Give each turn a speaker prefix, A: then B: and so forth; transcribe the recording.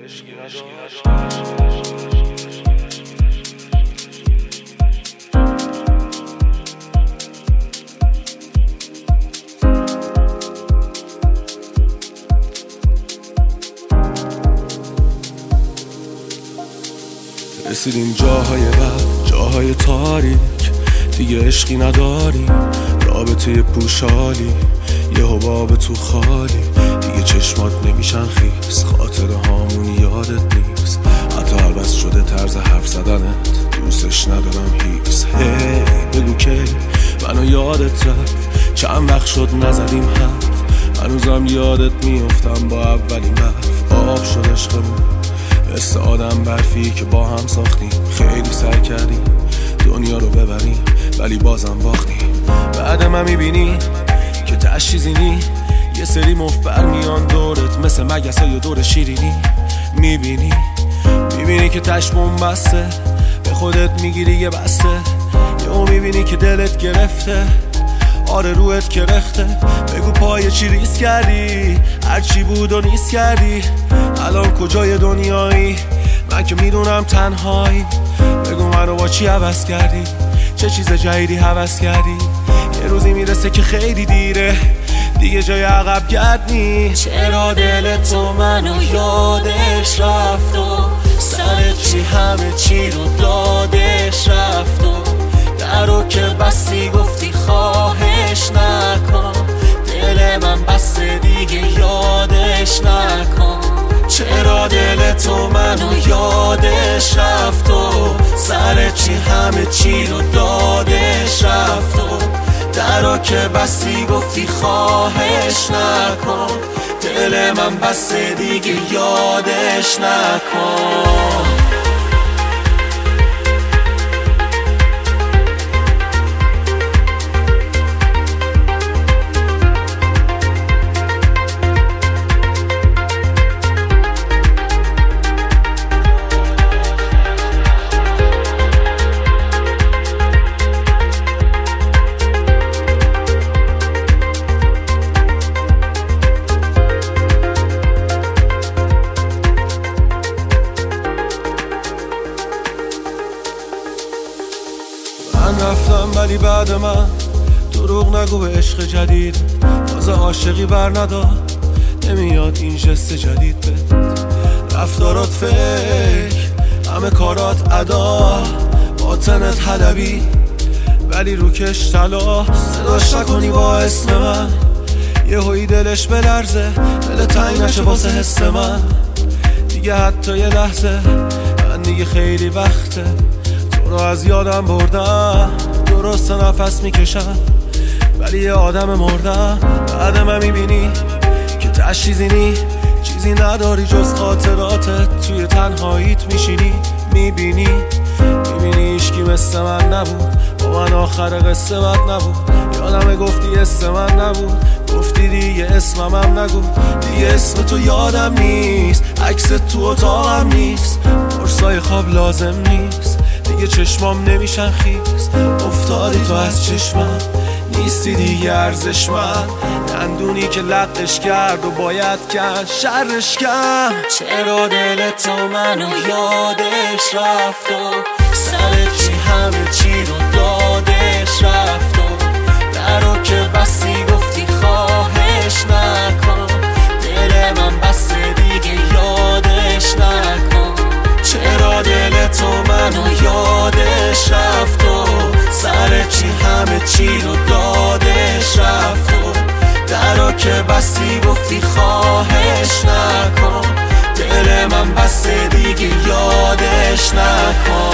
A: رسیدیم جاهای بد، جاهای تاریک، دیگه عشقی نداری، رابطه پوشالی، یه حباب تو خالی، دیگه چشمات نمیشن خیس، خاطر هامون یادت نیست، حتی عوض شده طرز حرف زدنت، دوستش ندارم هیچ. هی بگو که منو یادت رفت، چند وقت شد نزدیم حرف، هنوزم یادت میافتم با اولین برف، آب شد عشقمون مثل آدم برفی که با هم ساختیم، خیلی سعی کردیم دنیا رو ببریم ولی بازم باختیم. بعد من میبینی که تش چیزی نی، یه سری مفبر میان دورت مثل مگسای دور شیرینی، میبینی که تش بسته، به خودت میگیری یه بسته، یهو میبینی که دلت گرفته، آره روحت کرخته، بگو پای چی ریس کردی، هرچی بود و نیست کردی، الان کجای دنیایی، من که میدونم تنهایی، بگو منو با چی عوض کردی، چه چیز جدیدی هوس کردی، یه روزی میرسه که خیلی دیره، دیگه جای عقب گرد نیست.
B: چرا دل تو منو یادش رفت و سر چی همه چی رو دادش رفت و درو که بستی گفتی خواهش نکن، دل من بسته دیگه یادش نکن. چرا دل تو منو یادش رفت و سر چی همه چی رو دادش رفت و درو که بستی گفتی خواهش نکن، دل من بسته دیگه یادش نکن.
A: من رفتم ولی بعد من دروغ نگو به عشق جدید، تازه عاشقی بر نداد، نمیاد این جست جدید بد، رفتارات فکر، همه کارات ادا، باطنت حلبی ولی روکش طلا، صداش نکنی با اسم من، یه هایی دلش بلرزه، دل تنگ نشه واسه حس من، دیگه حتی یه لحظه، من دیگه خیلی وقته تو رو از یادم بردم، درست نفس میکشم ولی یه آدم مردم. بعد من میبینی که تش چیزی نی، چیزی نداری جز خاطراتت، توی تنهاییت میشینی، میبینی ایشکی مثل من نبود، با من آخر قصه بد نبود، یادم گفتی اسم من نبود، گفتی دیگه اسمم نگو، دیگه اسم تو یادم نیست، عکس تو اتاقم نیست، قرصای خواب لازم نیست، دیگه چشمام نمیشن خیس، افتادی تو از چشمم، نیستی دیگه ارزشمند، دندونی که لقش کرد و باید کن شرش کن.
B: چرا دل تو منو یادش رفت و سر چی همه چی رو دادش رفت و درو که بستی گفتی خواهش نکن، دل من بسته دیگه یادش نکن. چرا دل تو منو یادش رفت و سر چی همه چی رو دادش رفت و درو که بستی گفتی خواهش نکن، دل من بسته دیگه یادش نکن.